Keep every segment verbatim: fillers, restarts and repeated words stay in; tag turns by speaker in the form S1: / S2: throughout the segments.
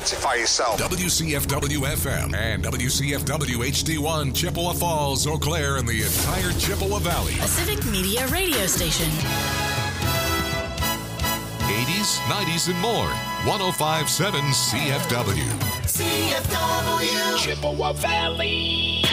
S1: identify yourself.
S2: W C F W F M and W C F W H D one, Chippewa Falls, Eau Claire, and the entire Chippewa Valley.
S3: A Civic Media radio station.
S2: eighties, nineties, and more. one oh five point seven C F W.
S4: C F W.
S5: Chippewa Valley.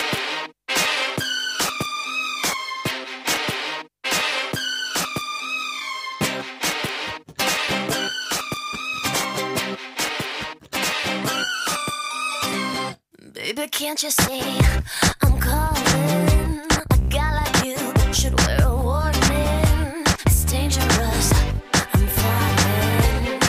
S6: Baby, can't you see I'm calling? A guy like you should wear a warning. It's dangerous. I'm falling.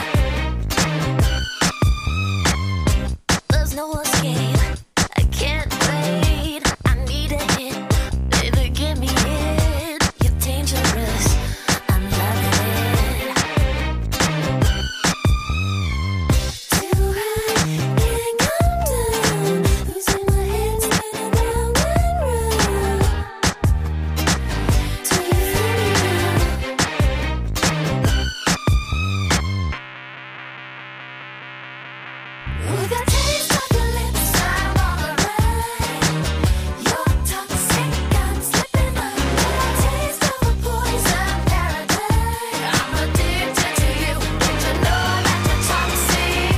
S6: There's no escape. I can't wait. I need a hit. Baby, give me it. You're dangerous. I'm loving it. Too high, can't come down. Losing my head, spinning round and round. Do you feel me now? Ooh, that taste of your lips, I'm all around. You're toxic, I'm slipping under. Taste of a poison paradise. I'm addicted to you. Don't you know that you're toxic?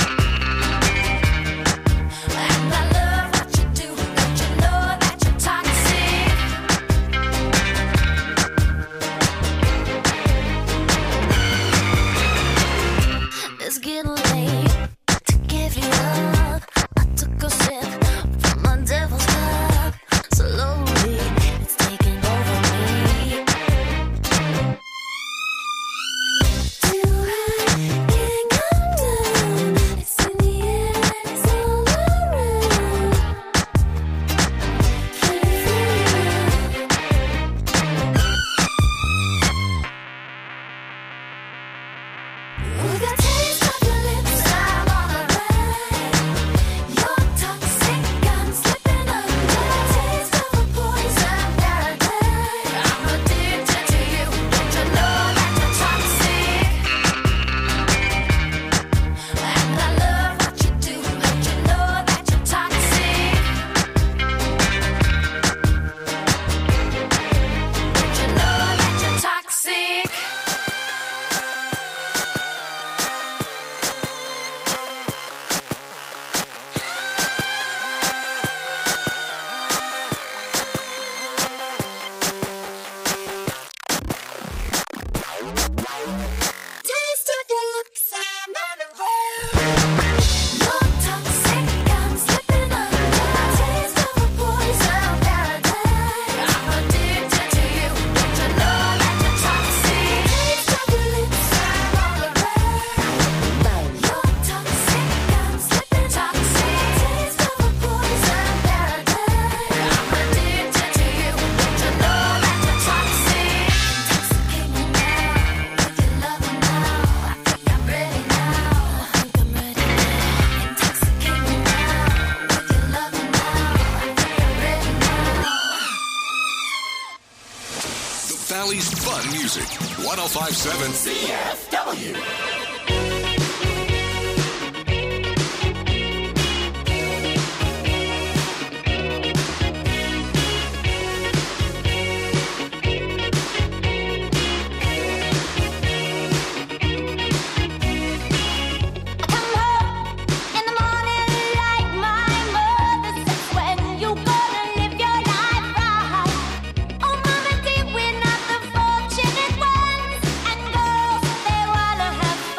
S6: And I love what you do. Don't you know that you're toxic? It's getting late to give you up. I took a sip from my devil's cup. Slowly, it's taking over me. Too high, can't come down. It's in the air and it's all around. Can you feel it? Ooh, that taste of your lips, I'm all around. You're toxic, I'm slipping under. Taste of a poison paradise. I'm addicted to you. Don't you know that you're toxic? And I love what you do. Don't you know that you're toxic? Don't you know that you're toxic? Taste of your lips, I'm on the road. You're toxic, I'm slipping under. Taste of a poison paradise. I'm addicted to you. Don't you know that you're toxic? Taste of your lips, I'm all around. You're toxic, I'm slipping toxic. Taste of a poison paradise. I'm addicted to you. Don't you know that you're toxic? Intoxicate me now with your loving now. I think I'm ready now. I think I'm ready now. Intoxicate me now with your loving now. I think I'm ready now.
S2: The Valley's fun music. one oh five point seven
S4: C F W.
S6: Come home in the morning like my mother says. When you gonna live your life right? Oh, mama, dear, we're not the fortunate ones. And girls, they wanna have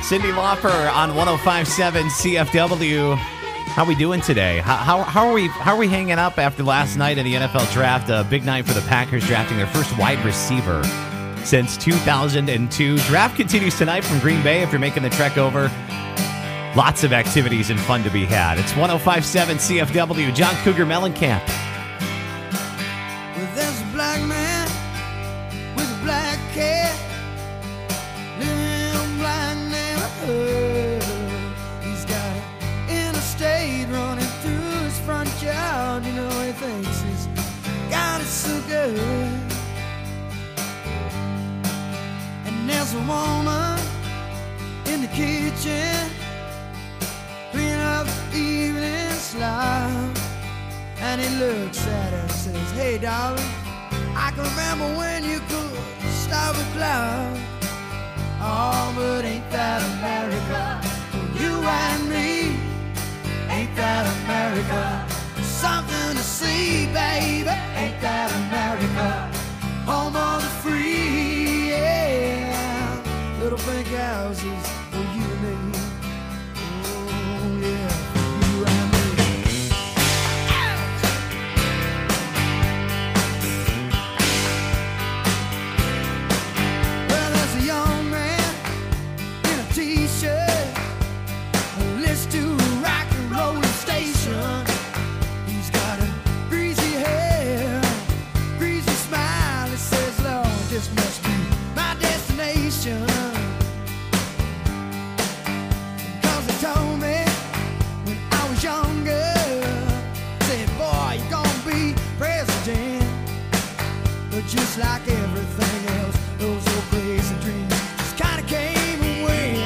S1: Cyndi Lauper on one oh five point seven C F W. How we doing today? How, how, how are we How are we hanging up after last night in the N F L draft? A big night for the Packers, drafting their first wide receiver since two thousand two. Draft continues tonight from Green Bay if you're making the trek over. Lots of activities and fun to be had. It's one oh five point seven C F W. John Cougar Mellencamp.
S7: Well, there's a black man with a black cat living in a black neighborhood. He's got an interstate running through his front yard. You know, he thinks he's got it so good. And there's a woman in the kitchen cleaning up the evening slop. And he looks at her and says, hey, darling, I can remember when you could stop a cloud. Oh, but ain't that America? For you and me, ain't that America? Something to see, baby, ain't that America? Home of the free, yeah. Little pink houses for you and me. Oh, yeah, for you and me. Well, there's a young man in a t-shirt who listens to a rock and roll station. He's got a greasy hair, greasy smile. It says, Lord, this must be my destination. Cause they told me when I was younger, said, boy, you're gonna be president. But just like everything else, those old crazy dreams just kinda came and went.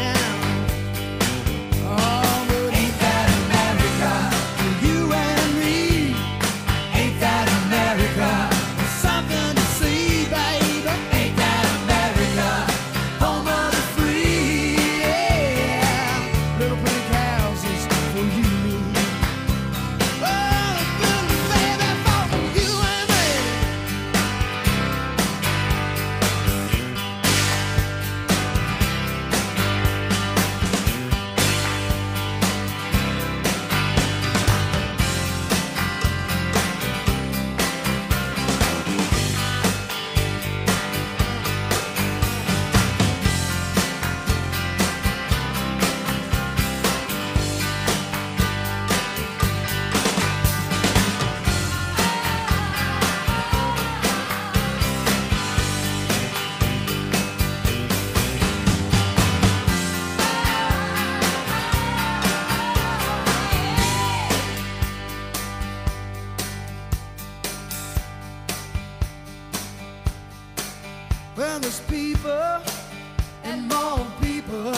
S7: Oh, but ain't that America? For you and me, ain't that America? Something to see, baby, ain't that America? Home of the free, yeah. Little pink houses for you and me. Oh, little baby, for you and me. Well, there's people and more people.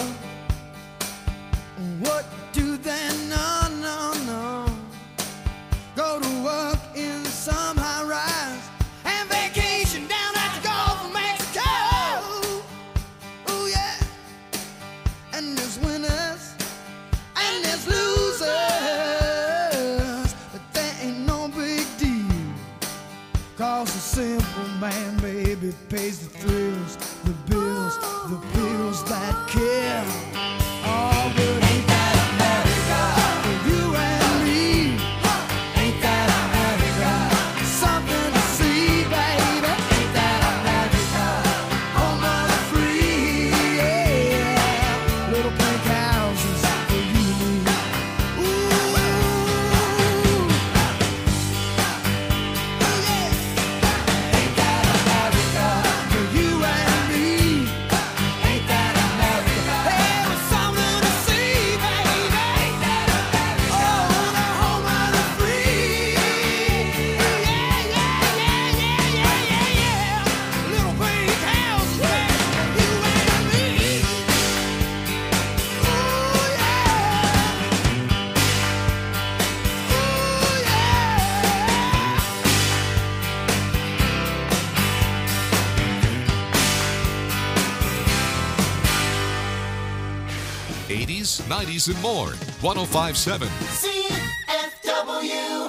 S7: What do they know? No, no. Go to work in some high rise and vacation down at the Gulf of Mexico. Oh, yeah. And there's winners and there's losers. But that ain't no big deal. Cause the simple man, baby, pays the thrills, the bills, the bills that kill. Oh, but ain't that America? For you and me, ain't that America? Something to see, baby, ain't that America? Home of the free, yeah. Little pink houses for you and me. Ooh. Ain't that America? For you and me, ain't that America? Hey, there's something to see, baby, ain't that America? Oh, the home of the free, yeah, yeah, yeah, yeah, yeah, yeah, yeah. Little pink houses, baby, you and me. Ooh, yeah. Ooh, yeah.
S2: eighties, nineties, and more. one oh five point seven.
S4: C F W.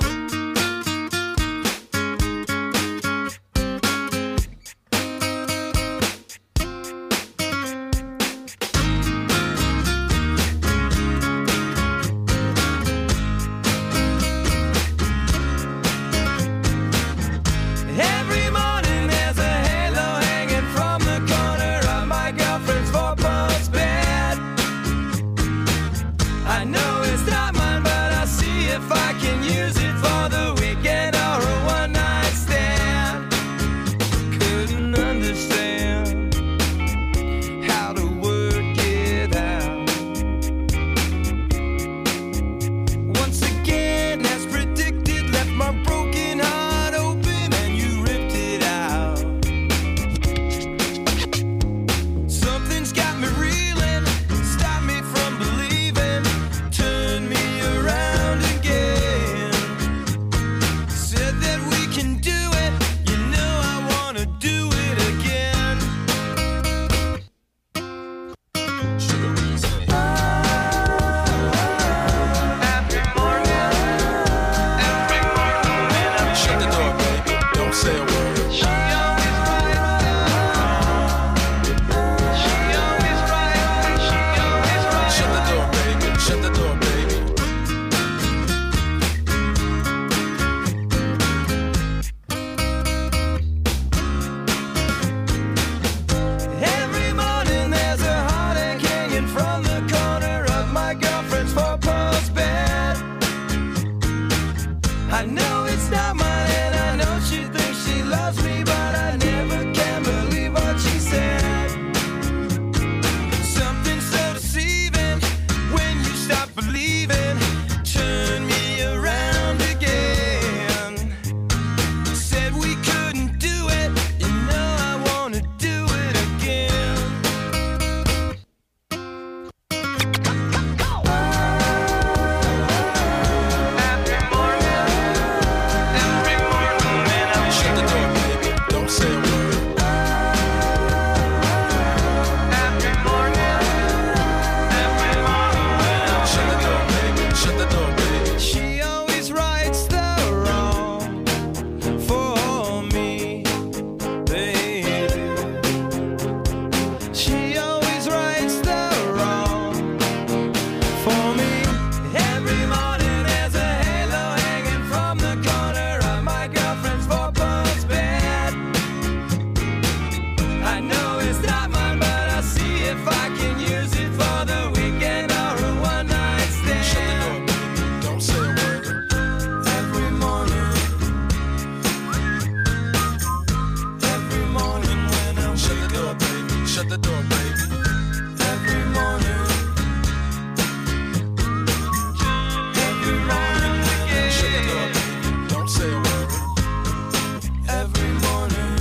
S7: morning again.
S8: Shake it up, don't say a word.
S7: Every morning.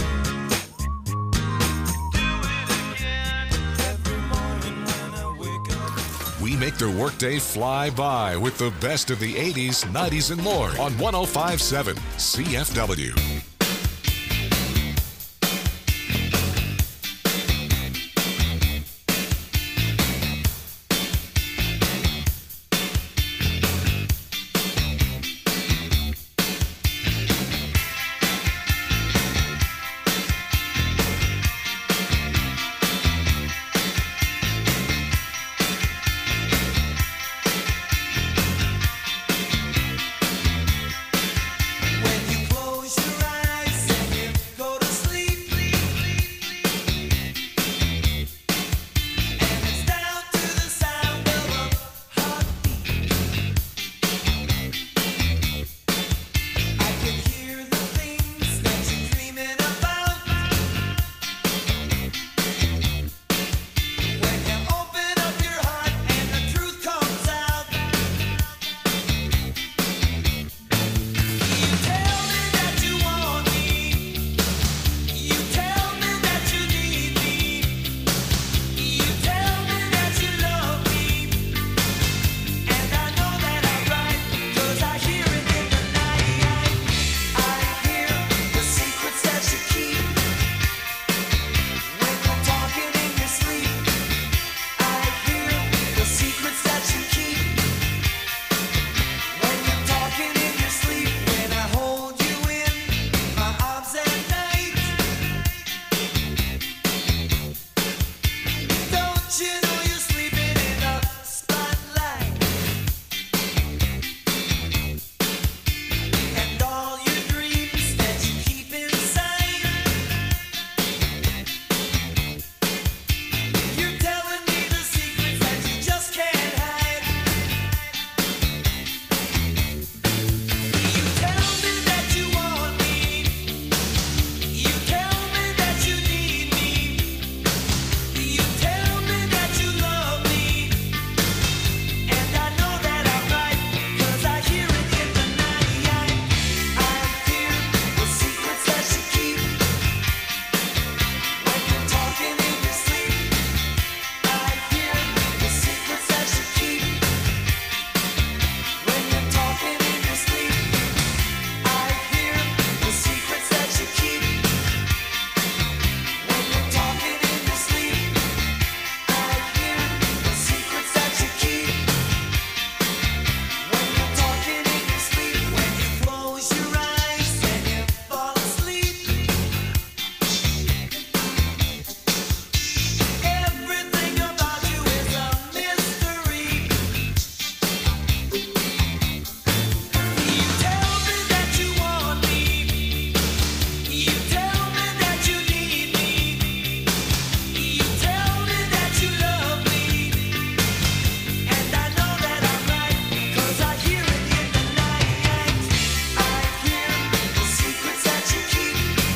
S7: Do it again. Every morning when I wake up.
S2: We make the workday fly by with the best of the eighties, nineties, and more on one oh five point seven C F W.
S7: When you close your eyes and you go to sleep, and it's down to the sound of a heartbeat. I can hear the things that you're dreaming about. When you open up your heart and the truth comes out. You tell me that you want me. You tell me that you need me. You tell me that you love me. And I know that I'm right, 'cause I hear it in the night. I hear the secrets that you keep. When you're talking in your sleep, I hear the secrets that you keep. When you're talking in your sleep, when I hold you in my arms at night. Don't you know you're sleeping in the spotlight? And all your dreams that you keep inside. You're telling me the secrets that you just can't hide. You tell me that you want me. You tell me that you need me. You tell me that you love me. And I know that I'm right, 'cause I hear it in the night. I hear the secrets that you keep. When you're talking in your sleep, I hear the secrets that you keep. When you're talking in your sleep, I hear the secrets that you keep. When you're talking in your sleep, I hear the secrets that you keep. When you're talking in your sleep, when you close your eyes and you fall asleep, everything about you is a mystery. You tell me that you want me. You tell me that you need me. You tell me that you love me. And I know that I'm right, 'cause I hear it in the night. I hear the secrets that you keep.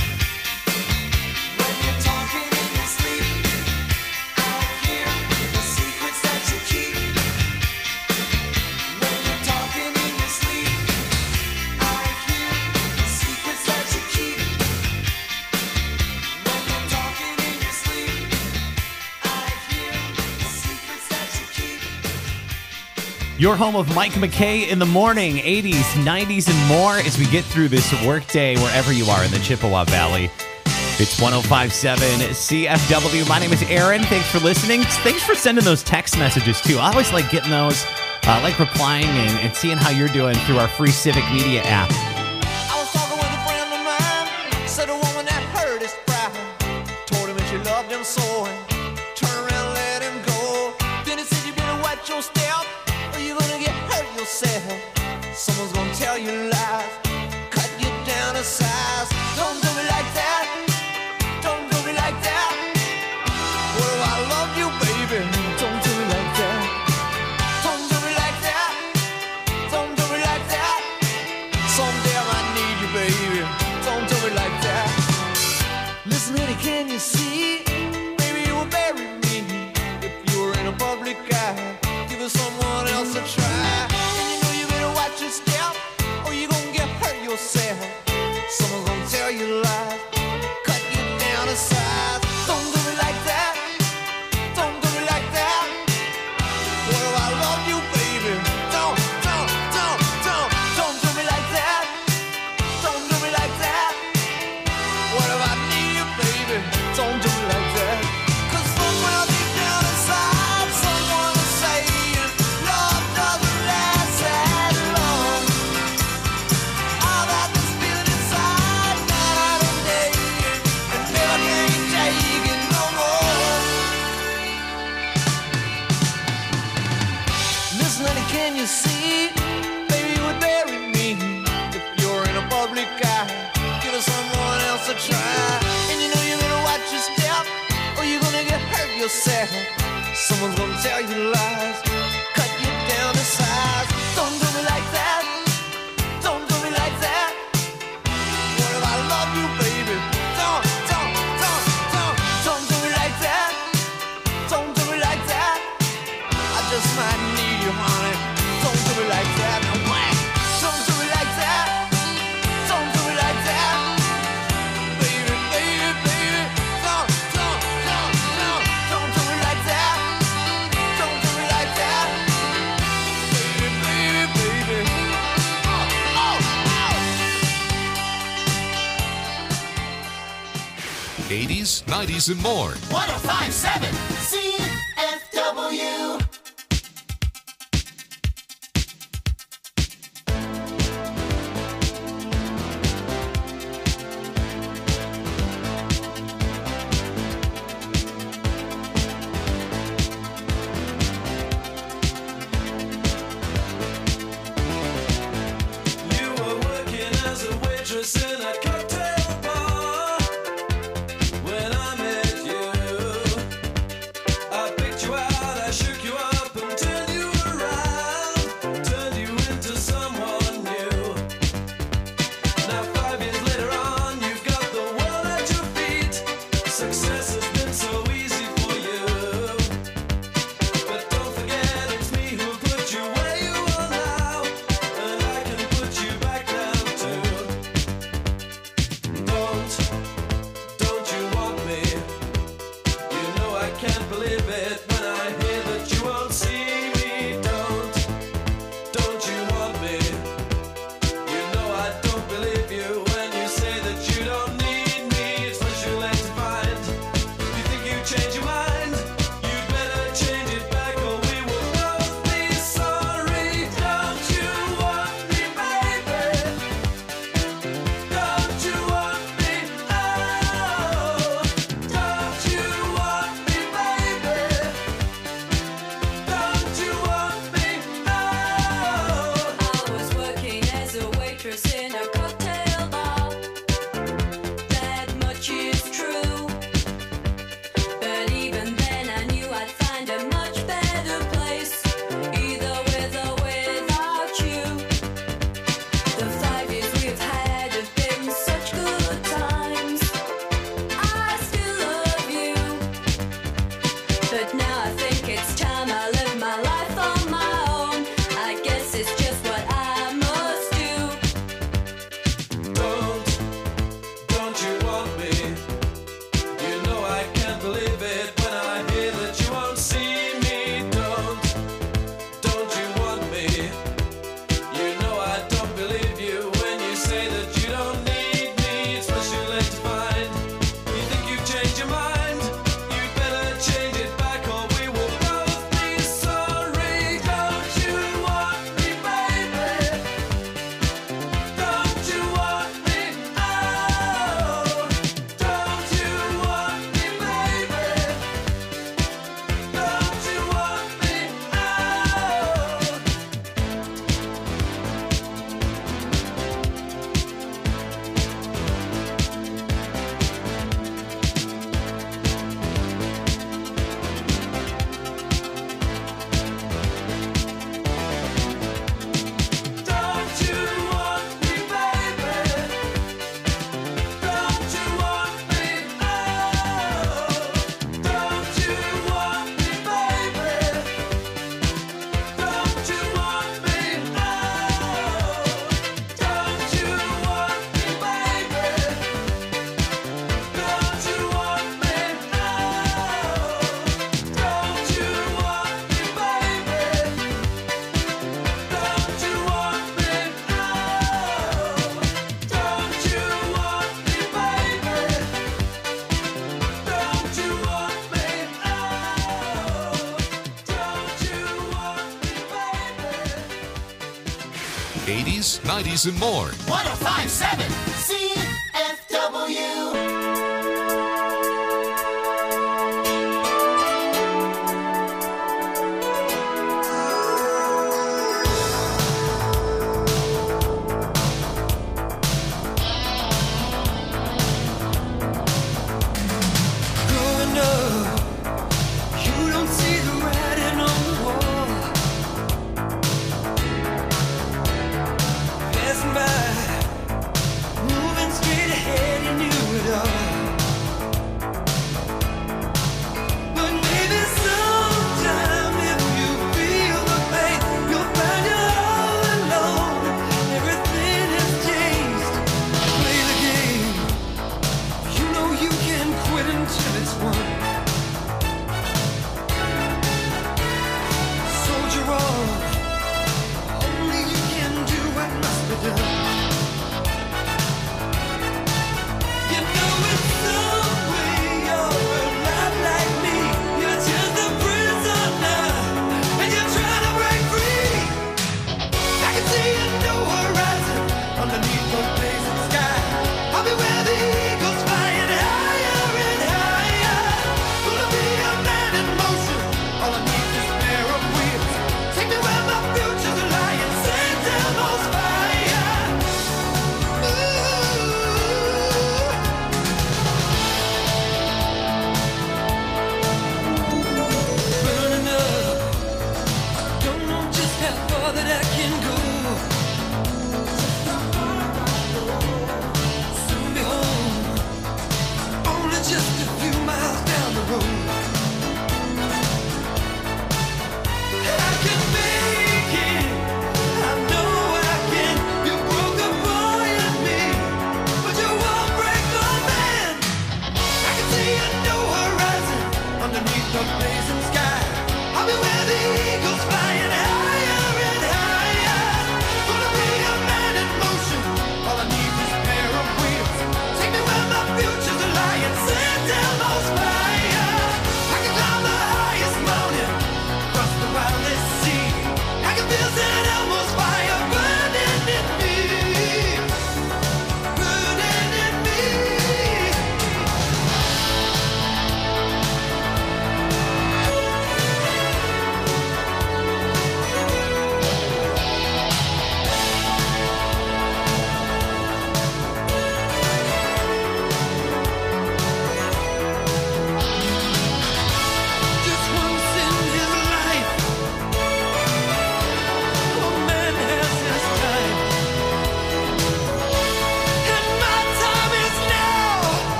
S7: When you're talking in your sleep, I hear the secrets that you keep. When you're talking in your sleep, I hear the secrets that you keep. When you're talking in your sleep, I hear the secrets that you keep.
S1: Your home of Mike McKay in the morning, eighties, nineties, and more as we get through this workday wherever you are in the Chippewa Valley. It's one oh five point seven C F W. My name is Aaron. Thanks for listening. Thanks for sending those text messages, too. I always like getting those, I like replying and, and seeing how you're doing through our free Civic Media app.
S7: I was talking with a friend of mine, said a woman that hurt his pride, told him that she loved him so, and turned around and let him go. Then he said, you better watch your step, or you're gonna get hurt yourself. Someone's gonna tell you lies, cut you down to size. Don't do me like that, don't do me like that. What if I love you, baby? Don't do me like that. Don't do me like that, don't do me like that. Someday I might need you, baby. Don't do me like that. Listen, honey, can you see? Maybe you will bury me if you were in a public eye. Give someone else a try. And you know you better watch tell you lies, cut you down to size. Don't do me like that. Don't do me like that. What if I love you, baby? Don't, don't, don't, don't, don't do me like that. Don't do me like that. I just might need you, honey. Don't do me like that. No way. Don't do me like that. Don't do me like that. Baby, baby, baby. Don't, don't, don't, don't, don't do me like that. Don't do me like that. Baby, baby, baby. Oh, oh, oh.
S2: eighties, nineties, and more.
S4: one oh five point seven C F W.
S8: You were working as a waitress in a cocktail bar. When I met you, I picked you out, I shook you up and turned you around, turned you into someone new. Now five years later on, you've got the world at your feet. Success has been so easy for you. But don't forget, it's me who put you where you are now, and I can put you back down too. Don't, don't you want me? You know I can't believe it when I hear that you won't see me. Don't, don't you want me? You know I don't believe you when you say that you don't need me. It's much too late to find. You think you change your mind? You'd better change it back or we will both be sorry. Don't you want me, baby? Don't you want me? Oh, don't you want me, baby? Don't you want me? Oh.
S6: I was working as a waitress in a cocktail bar. That much is true. But even then I knew I'd find a much better place, either with or without you. The five years we've had have been such good times. I still love you. But now I think it's time I live my life on my own. I guess it's just what I must do.
S8: Don't, don't you want me? You know I can't believe it when I hear that you won't see me. Don't, don't you want me? You know I don't believe you when you say that you don't need me. It's much too late to find. You think you've changed your mind? You'd better change it back or we will both be sorry. Don't you want me, baby? Don't you want me? Oh, don't you want me, baby? Don't you want me? Oh. Don't you want me, baby? Don't you want me? Oh, don't you want me, baby? Don't you want me? Oh, don't you want me, baby? Don't you want me? Oh, don't you want me, baby? Don't you want me? Oh, don't you want me, baby? Don't you want me? Oh, don't you want me, baby?
S2: eighties, nineties, and more.
S4: one oh five point seven C F W.
S7: Growing up, you don't see the writing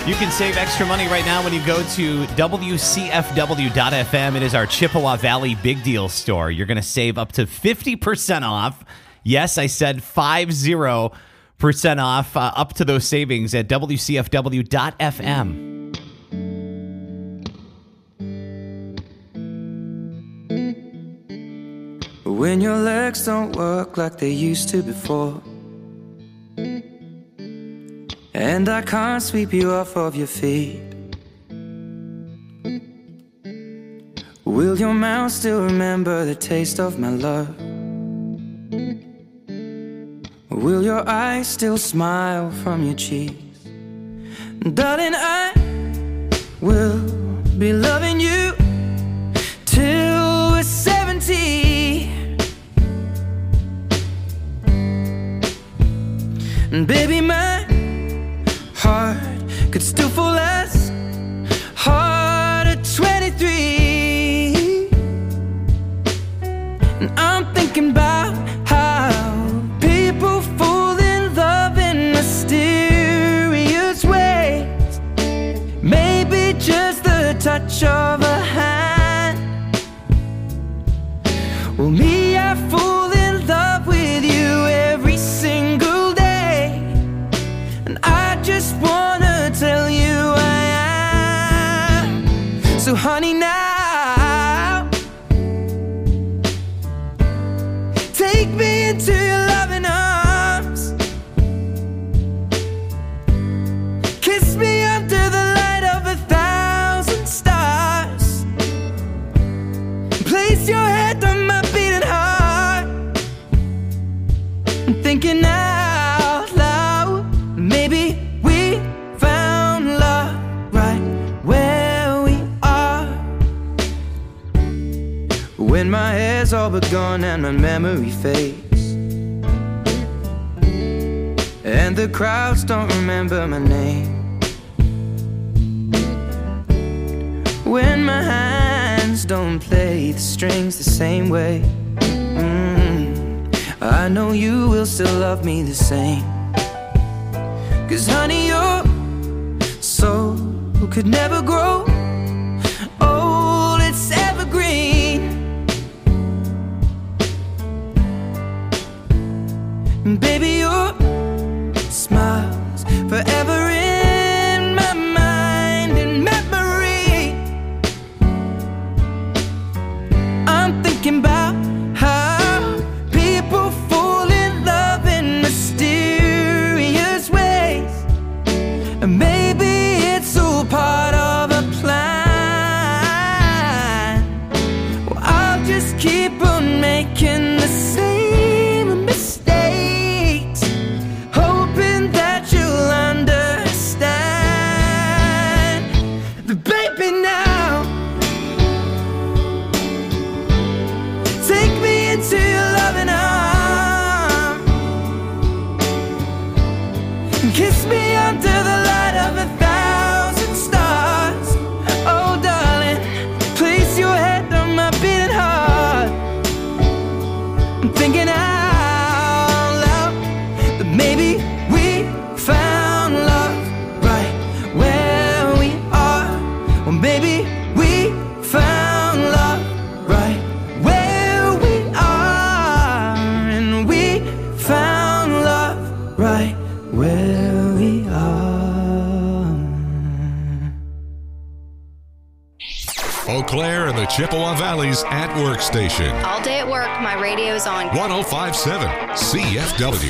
S1: You can save extra money right now when you go to W C F W dot F M. It is our Chippewa Valley Big Deal store. You're going to save up to fifty percent off. Yes, I said fifty percent off uh, up to those savings at W C F W dot F M.
S9: When your legs don't work like they used to before, and I can't sweep you off of your feet, will your mouth still remember the taste of my love? Will your eyes still smile from your cheeks? Darling, I will be loving you till we're seventy. And baby, my heart could still fall as hard at twenty-three. And I'm thinking about how people fall in love in mysterious ways. Maybe just the touch of a hand. Well, me, I fall in love with you every single day. And I just wanna tell you I am. So honey, now take me into your loving arms. Kiss me under the light of a thousand stars. Place your head on my beating heart. I'm thinking out loud, maybe we found love right where we are. When my hair's all but gone and my memory fades, and the crowds don't remember my name, when my hands don't play the strings the same way, mm, I know you will still love me the same. 'Cause honey, your soul could never grow old, it's evergreen. And baby, your smile's forever in my mind and memory. I'm thinking about how people fall in love in mysterious ways. And maybe it's all part of a plan. Well, I'll just keep on making the same mistakes, hoping that you'll understand. But baby, now take me into your loving arms. Kiss me under the light of a thousand stars. Oh, darling, place your head on my beating heart. I'm thinking out loud that maybe we found love right where we are. Or maybe we found love right where we are. And we found love right where we are.
S2: Eau Claire and the Chippewa Valley's At Work station.
S10: All day at work, my radio's on.
S2: one oh five point seven C F W.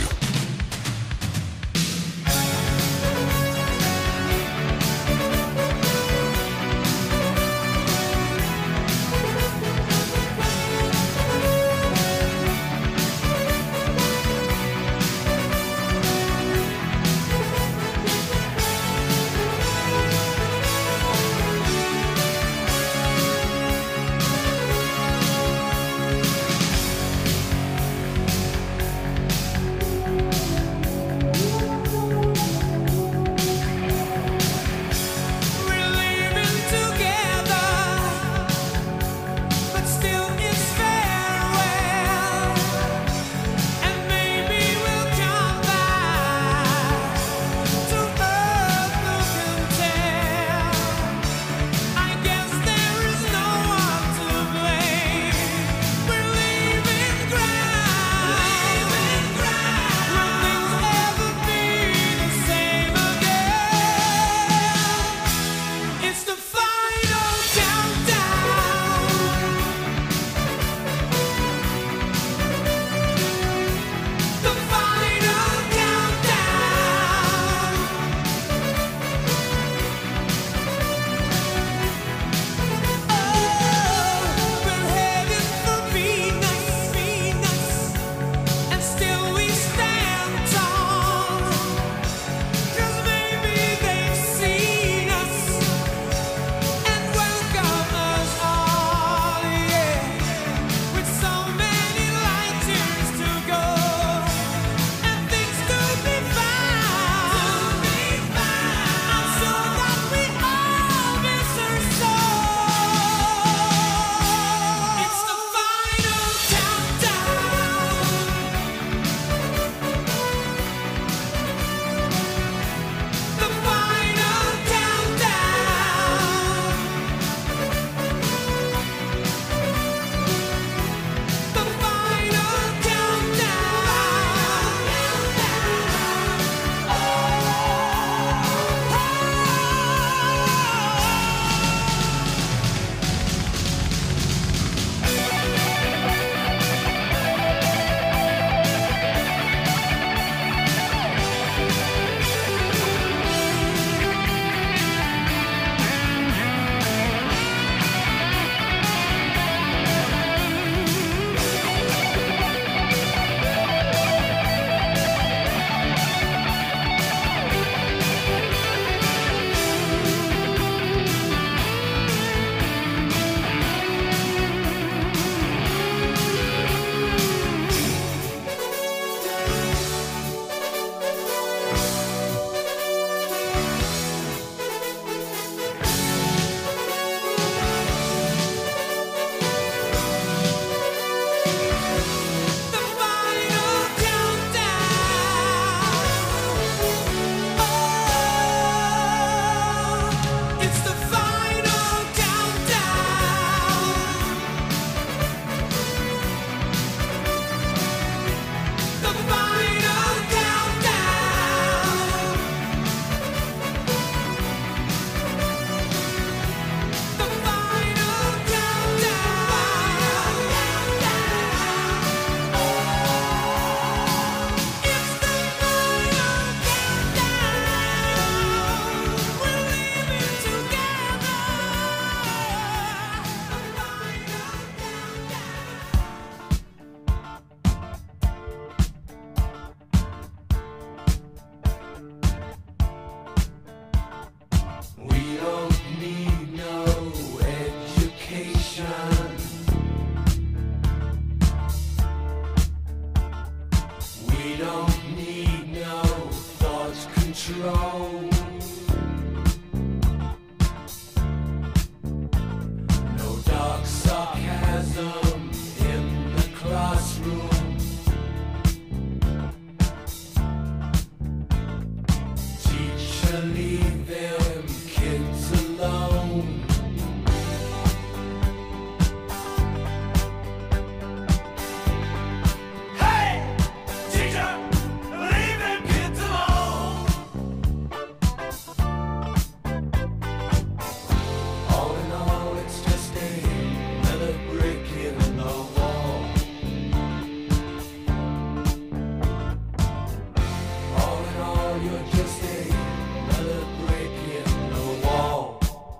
S8: to leave them kids alone. Hey, teacher, leave them kids alone. All in all, it's just another brick in the wall. All in all, you're just another brick in the wall.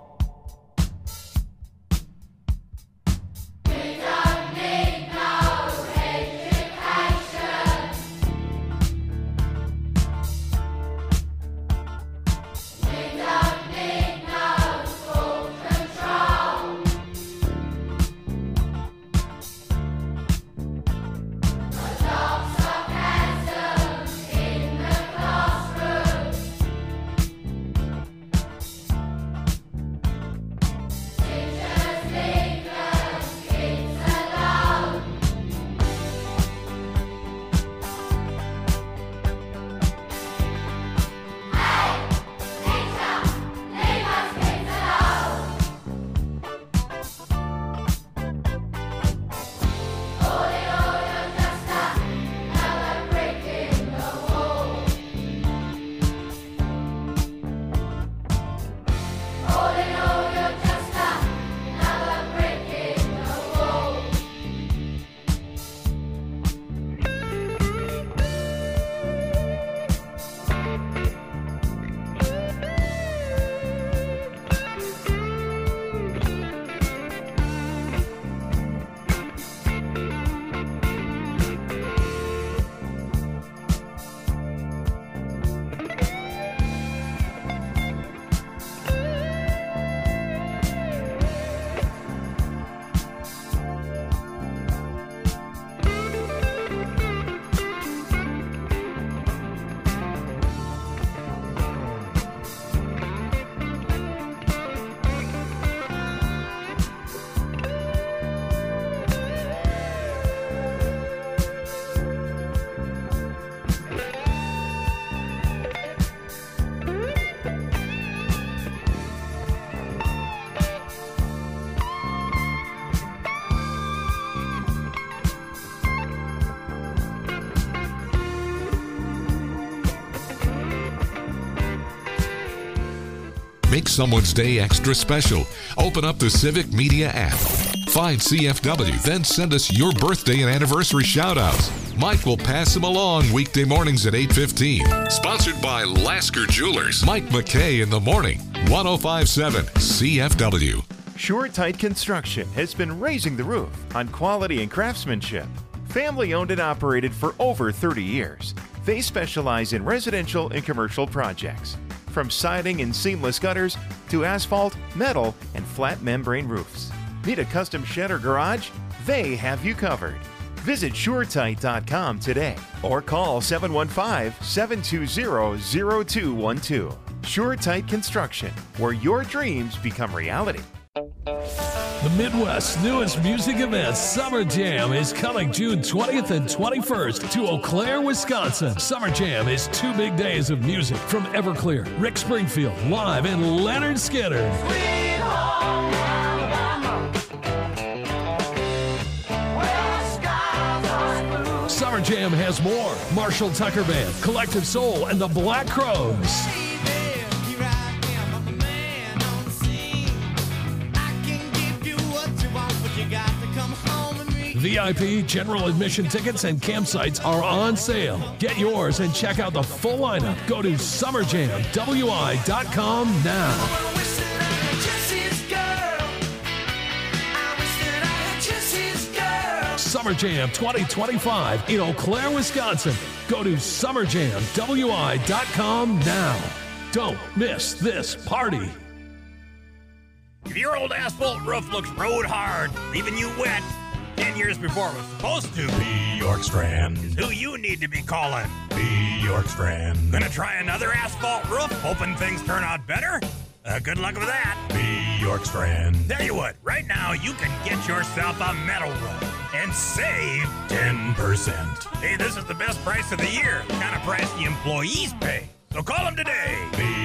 S2: Make someone's day extra special. Open up the Civic Media app. Find C F W, then send us your birthday and anniversary shout-outs. Mike will pass them along weekday mornings at eight fifteen. Sponsored by Lasker Jewelers. Mike McKay in the morning. one oh five point seven C F W.
S11: SureTight Construction has been raising the roof on quality and craftsmanship. Family owned and operated for over thirty years. They specialize in residential and commercial projects. From siding and seamless gutters to asphalt, metal, and flat membrane roofs. Need a custom shed or garage? They have you covered. Visit SureTight dot com today or call seven one five, seven two zero, zero two one two. SureTight Construction, where your dreams become reality.
S12: The Midwest's newest music event, Summer Jam, is coming June twentieth and twenty-first to Eau Claire, Wisconsin. Summer Jam is two big days of music from Everclear, Rick Springfield, live, and Leonard Skinner.
S8: Sweet home Alabama, where the skies are blue.
S12: Summer Jam has more. Marshall Tucker Band, Collective Soul, and the Black Crowes. V I P, general admission tickets, and campsites are on sale. Get yours and check out the full lineup. Go to summer jam w i dot com now. Summer Jam twenty twenty-five in Eau Claire, Wisconsin. Go to summer jam w i dot com now. Don't miss this party.
S13: If your old asphalt roof looks road hard, leaving you wet ten years before it was supposed to,
S14: B. York Strand.
S13: who you need to be calling.
S14: B. York Strand.
S13: Gonna try another asphalt roof, hoping things turn out better? Uh, good luck with that.
S14: B. York Strand.
S13: Tell you what, right now you can get yourself a metal roof and save
S14: ten percent.
S13: Hey, this is the best price of the year, the kind of price the employees pay. So call them today.
S14: B.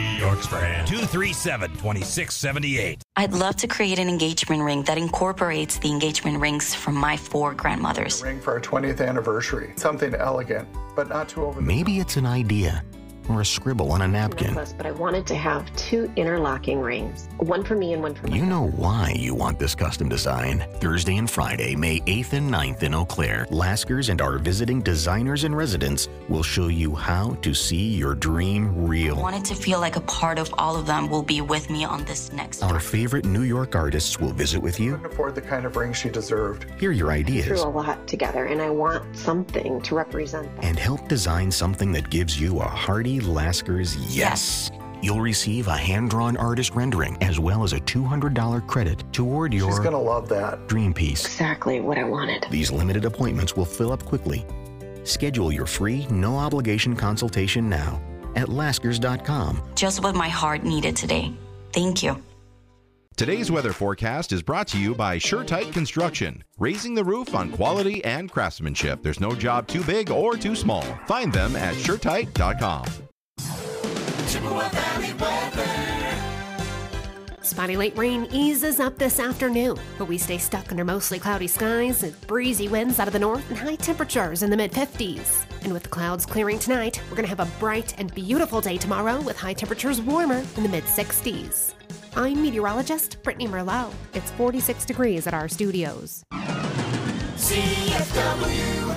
S14: Strand.
S13: two three seven, two six seven eight.
S15: I'd love to create an engagement ring that incorporates the engagement rings from my four grandmothers.
S16: A ring for our twentieth anniversary. Something elegant, but not too over the
S17: Maybe it's an idea or a scribble on a napkin.
S18: Necklace, but I wanted to have two interlocking rings, one for me and one for my
S17: You know why you want this custom design. Thursday and Friday, May eighth and ninth in Eau Claire, Laskers and our visiting designers and residents will show you how to see your dream real.
S15: I wanted to feel like a part of all of them will be with me on this next
S17: Our favorite New York artists will visit with you.
S16: couldn't afford the kind of ring she deserved.
S17: Hear your
S18: through
S17: ideas
S18: a lot together, and I want something to represent that.
S17: and help design something that gives you a hearty Laskers yes. You'll receive a hand-drawn artist rendering as well as a two hundred dollars credit toward your
S16: She's gonna love that.
S17: dream piece.
S18: Exactly what I wanted.
S17: These limited appointments will fill up quickly. Schedule your free, no-obligation consultation now at Laskers dot com.
S15: Just what my heart needed today. Thank you.
S19: Today's weather forecast is brought to you by SureTight Construction, raising the roof on quality and craftsmanship. There's no job too big or too small. Find them at sure tight dot com.
S4: Chippewa Valley weather.
S20: Spotty light rain eases up this afternoon, but we stay stuck under mostly cloudy skies with breezy winds out of the north and high temperatures in the mid fifties. And with the clouds clearing tonight, we're going to have a bright and beautiful day tomorrow with high temperatures warmer in the mid sixties. I'm meteorologist Brittany Merlot. It's forty-six degrees at our studios.
S4: C F W.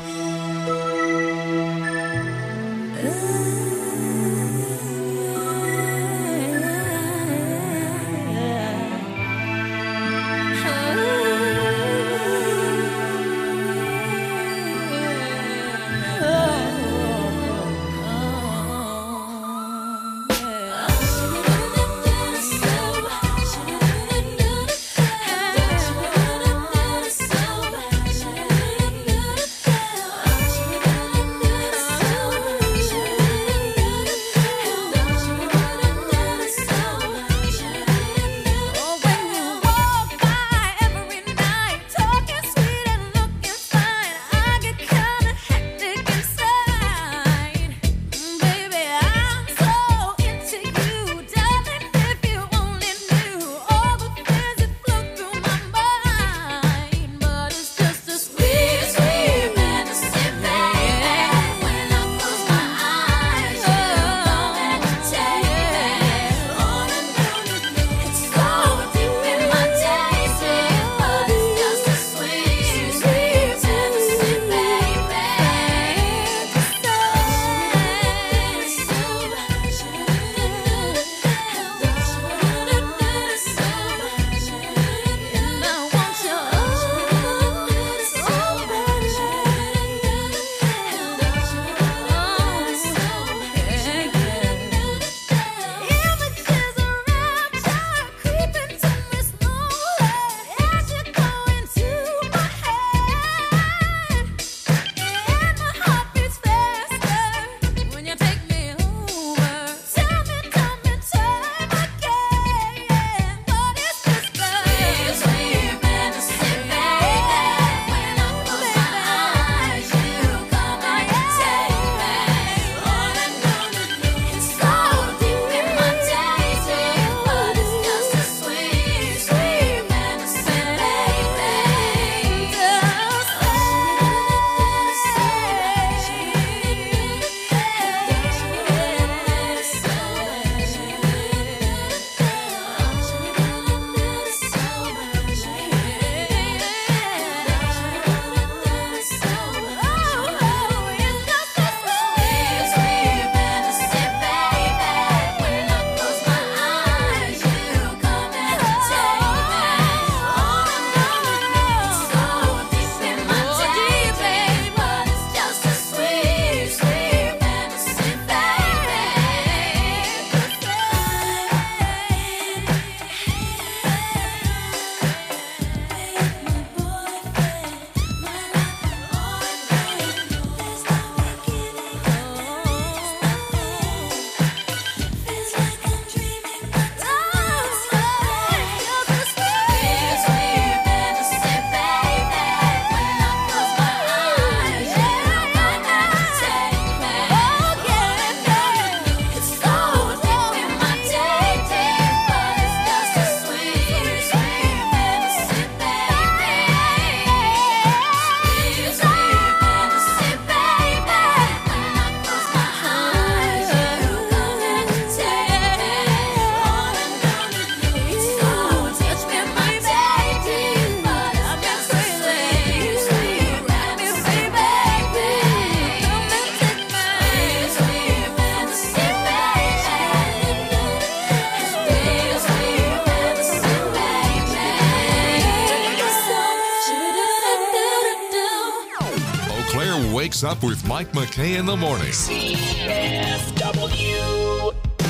S2: wakes up with Mike McKay in the morning.
S5: C F W.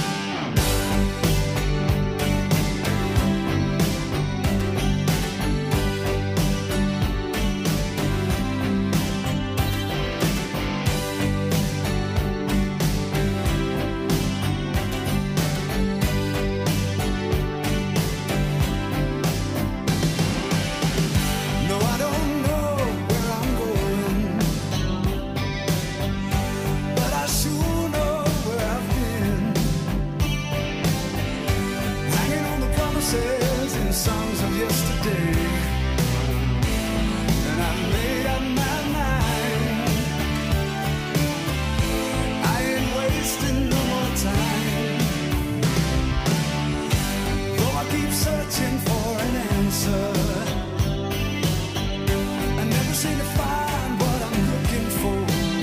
S7: No, I don't know where I'm going, but I sure know where I've been. Hanging on the promises and songs of yesterday, and I've made up my mind. I ain't wasting no more time. Though I keep searching for an answer, I never seem to find what I'm looking for.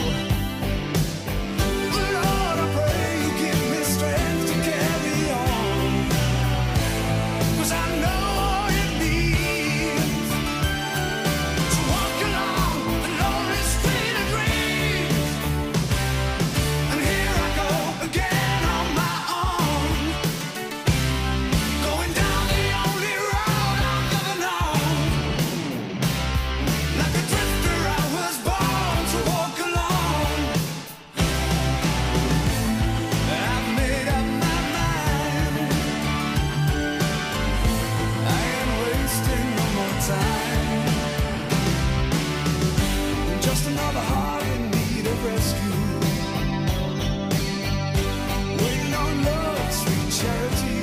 S7: Lord, I pray you give me strength to carry on, 'cause I know all it means to walk along the lonely street of dreams. And here I go again on my own, going down the only road I've ever known. Like a drifter, I was born to walk alone. I've made up my mind. I ain't wasting no more time. Just another heart in need of rescue, waiting on love's sweet charity.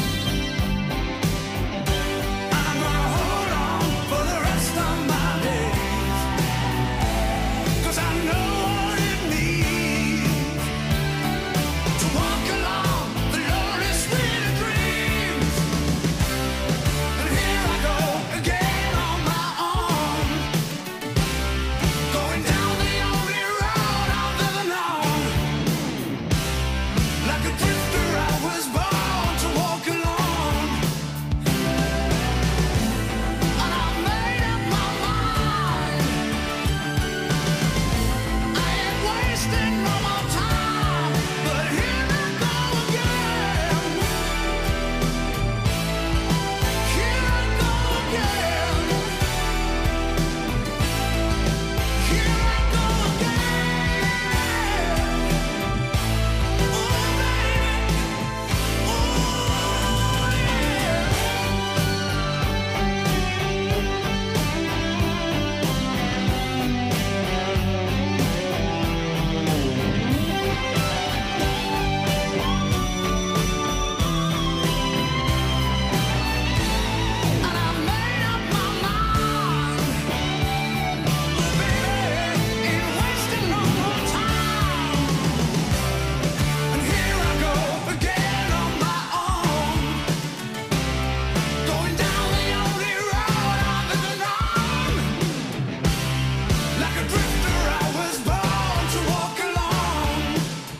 S7: I'm gonna hold on for the rest of my days, 'cause I know what it means to walk along the lonely street of dreams. And here I go again on my own, going down the only road I've ever known. Like a drifter, I was born to walk alone. And I've made up my mind. I ain't wasting no more time, but here I go again. Here I go again. Here I go again. Oh, baby. Oh, yeah. And I made up my mind. Oh, baby, ain't wasting no more time. And here I go again on my own, going down the only road I've ever known. Like a drifter, I was born to walk alone.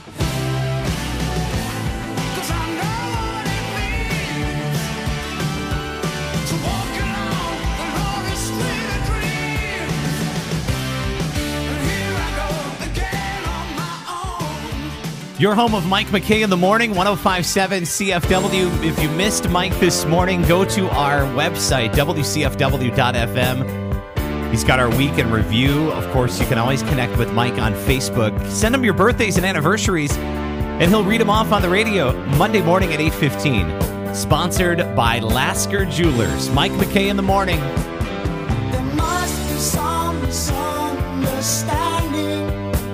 S7: 'Cause I know what it means to walk along the lonely street of dreams. And here I go again on my own.
S1: Your home of Mike McKay in the morning, one oh five point seven C F W. If you missed Mike this morning, go to our website, W C F W dot F M. He's got our week in review. Of course, you can always connect with Mike on Facebook. Send him your birthdays and anniversaries, and he'll read them off on the radio Monday morning at eight fifteen. Sponsored by Lasker Jewelers. Mike McKay in the morning.
S7: There must be some misunderstanding.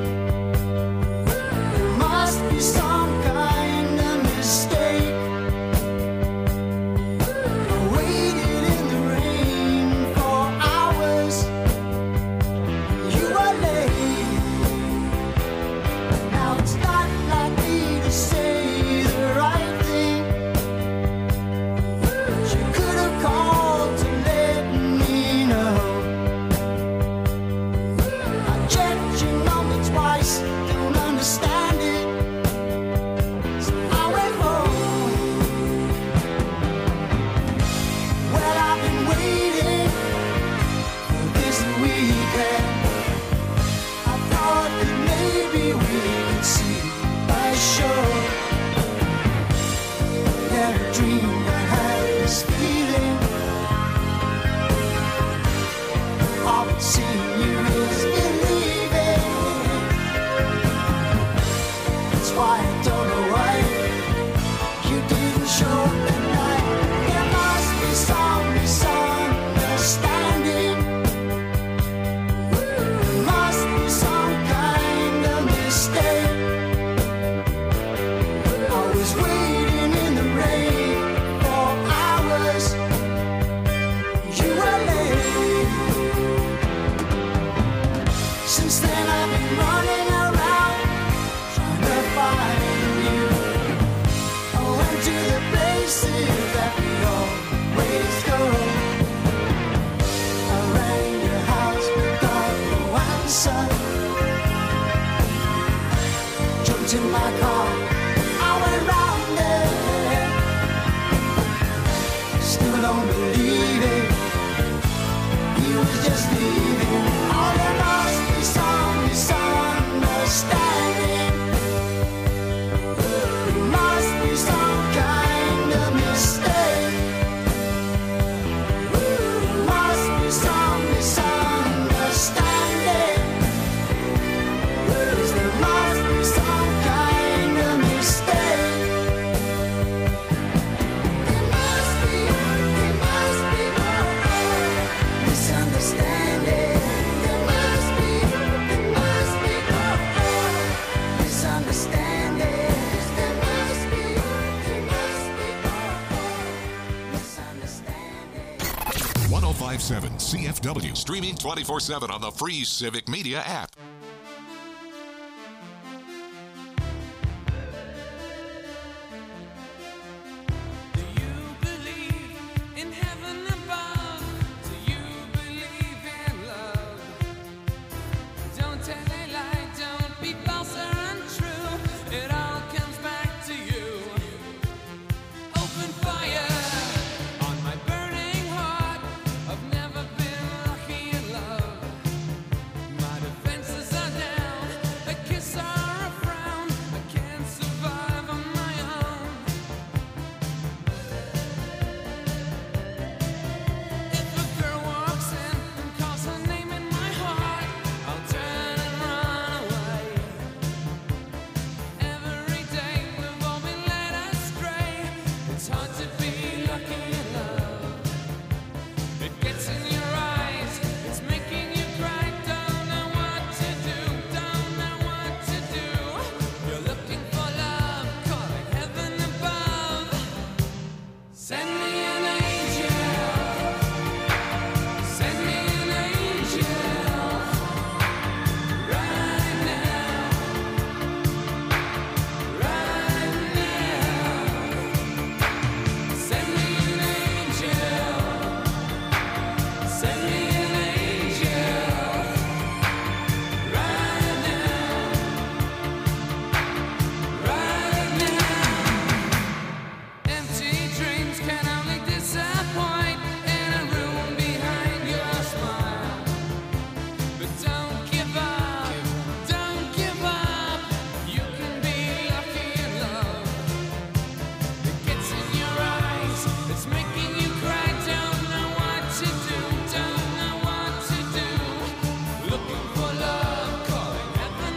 S7: There must be some kind of mistake. I waited in the rain for hours. You were late. Now it's not like me to say the right thing. You could have called to let short at night. There must be some misunderstanding. There must be some kind of mistake. I was waiting in the rain for hours. You were late. Since then I've been running around trying to find you. I went to the places that we always go. I rang your house, got no answer. Jumped in my car, I went round there. Still don't believe it. He was just leaving. Oh, there must be some misunderstanding. There must be some kind of mistake. There must be some misunderstanding. Yes, there must be some kind of mistake. There must be, there must be misunderstanding. There must be, there must be misunderstanding. There must be, there must be misunderstanding.
S2: one oh five point seven C F W, streaming twenty-four seven on the free Civic Media app.
S8: In heaven above, do you believe in love? Don't tell a lie, don't be false or untrue. It all comes back to you. Open fire on my burning heart. I've never been lucky in love. My defenses are down, a kiss or a frown. I can't survive on my own. If a girl walks in and calls her name in my heart, I'll turn and run away. Every day we've all been led astray. It's hard to be lucky in love. It gets in your eyes, it's making you cry. Don't know what to do, don't know what to do. You're looking for love, calling heaven above. Send me